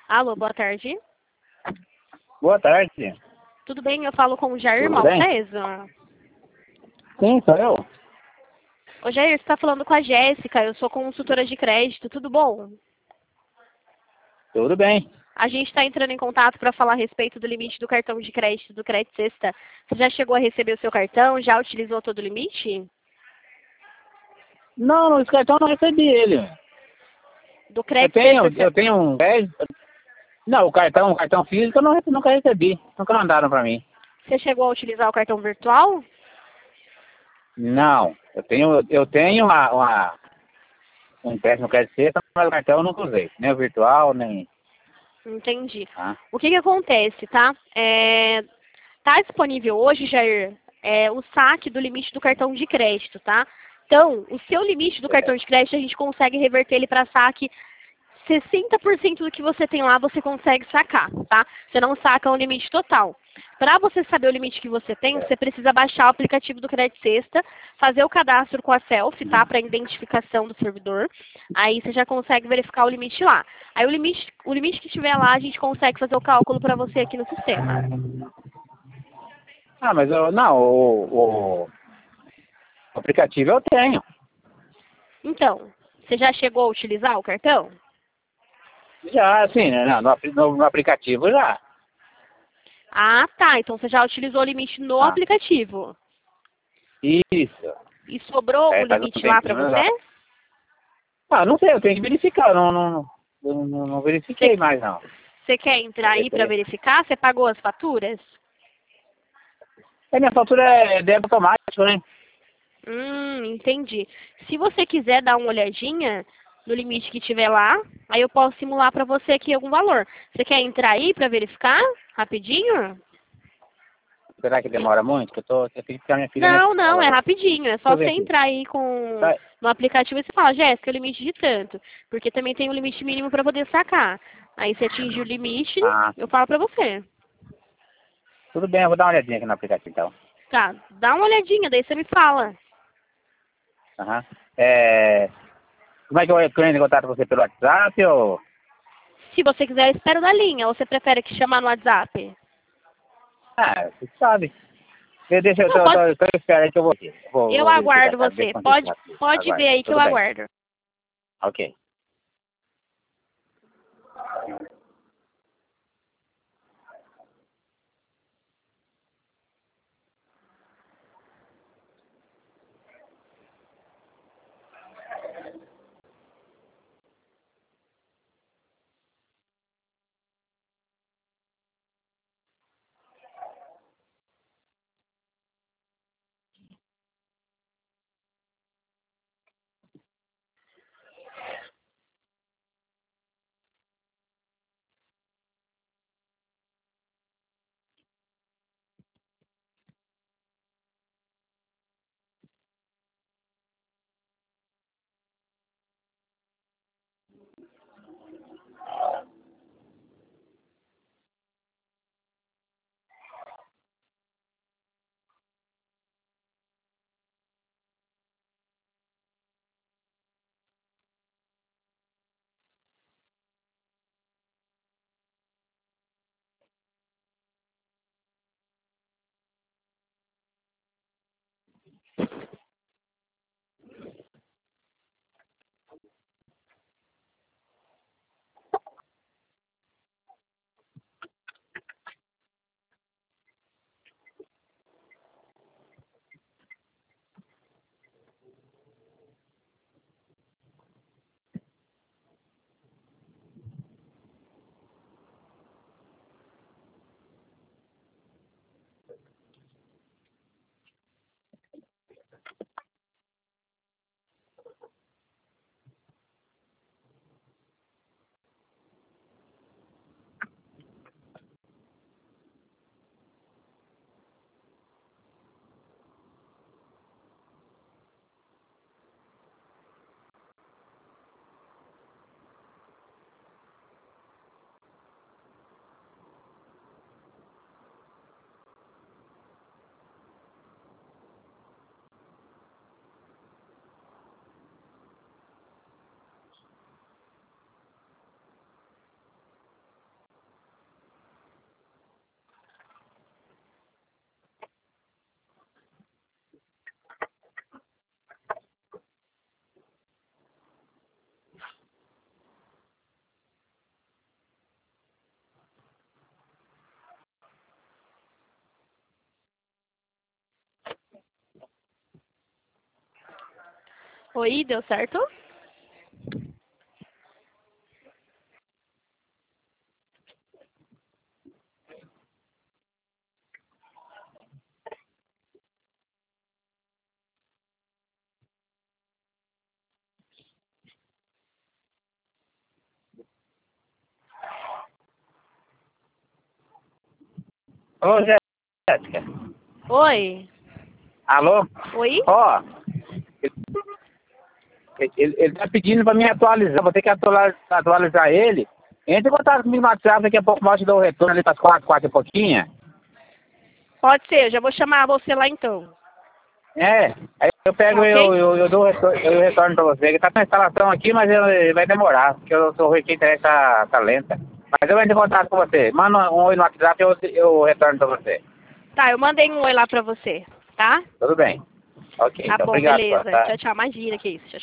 Alô, boa tarde. Boa tarde. Tudo bem? Eu falo com o Jair Tudo bem? Malteso. Sim, sou eu. Ô Jair, você está falando com a Jéssica, eu sou consultora de crédito, tudo bom? Tudo bem. A gente está entrando em contato para falar a respeito do limite do cartão de crédito do Crédito Sexta. Você já chegou a receber o seu cartão? Já utilizou todo o limite? Não, esse cartão eu não recebi ele. Do Eu Crédito tenho, Sexta, eu tenho um crédito. Não, o cartão físico eu nunca recebi. Nunca mandaram pra mim. você chegou a utilizar o cartão virtual? Não, eu tenho um empréstimo no crédito sexta, mas o cartão eu nunca usei. Nem o virtual, nem. Entendi. Ah, O que acontece, tá? Tá disponível hoje, Jair, o saque do limite do cartão de crédito, tá? Então, o seu limite do cartão de crédito, a gente consegue reverter ele para saque 60% do que você tem lá, você consegue sacar, tá? Você não saca o limite total. Para você saber o limite que você tem, você precisa baixar o aplicativo do Crédito Sexta, fazer o cadastro com a Selfie, tá? Para identificação do servidor. Aí você já consegue verificar o limite lá. Aí o limite que tiver lá, a gente consegue fazer o cálculo para você aqui no sistema. mas não, o aplicativo eu tenho. Então, você já chegou a utilizar o cartão? Já, assim, né? No aplicativo já. Ah, tá. Então você já utilizou o limite no Ah, aplicativo. isso. E sobrou o Faz um limite lá para tempinho já. você? Não sei, eu tenho que verificar. Não Você, verifiquei mais, não. você quer entrar aí para verificar? Você pagou as faturas? Minha fatura é débito automático, né? Entendi. Se você quiser dar uma olhadinha no limite que tiver lá, aí eu posso simular para você aqui algum valor. Você quer entrar aí para verificar rapidinho? Será que demora muito? Que eu tenho que ficar minha filha na Não, não, é escola. rapidinho. É Deixa eu só ver você aqui. entrar aí Tá. no aplicativo e você fala, Jéssica, o limite de tanto. Porque também tem um limite mínimo para poder sacar. Aí você atinge o limite, Ah, eu falo para você. tudo bem, eu vou dar uma olhadinha aqui no aplicativo, então. Tá, dá uma olhadinha, daí você me fala. Aham. É, como é que eu entro em contato com você pelo WhatsApp ou... Se você quiser, eu espero na linha. Ou você prefere que chamar no WhatsApp? Você sabe. Deixa eu, Não, tô, pode. tô, tô esperando aí que eu vou aqui. Eu Vou verificar, aguardo tá? Deixa você. eu Pode, aqui. pode ver Aguardo. aí que eu Tudo bem. aguardo. Ok. Oi, deu certo? Ô, Jéssica. Oi. Alô? Oi? Ó, ele tá pedindo pra me atualizar. Vou ter que atualizar ele. Entre em contato comigo no WhatsApp, daqui a pouco mais te dou o retorno ali pras 4 e pouquinho. Pode ser, eu já vou chamar você lá então. É, aí eu pego Tá, e ok? eu dou eu retorno pra você. Ele tá com a instalação aqui, mas ele vai demorar, porque eu sou ruim que interessa tá lenta. Mas eu entro em contato com você. Manda um oi no WhatsApp e eu retorno pra você. Tá, eu mandei um oi lá pra você, tá? Tudo bem. Ok, Tá então bom, obrigado, beleza. tá? Tchau, tchau. Imagina que isso. Tchau, tchau.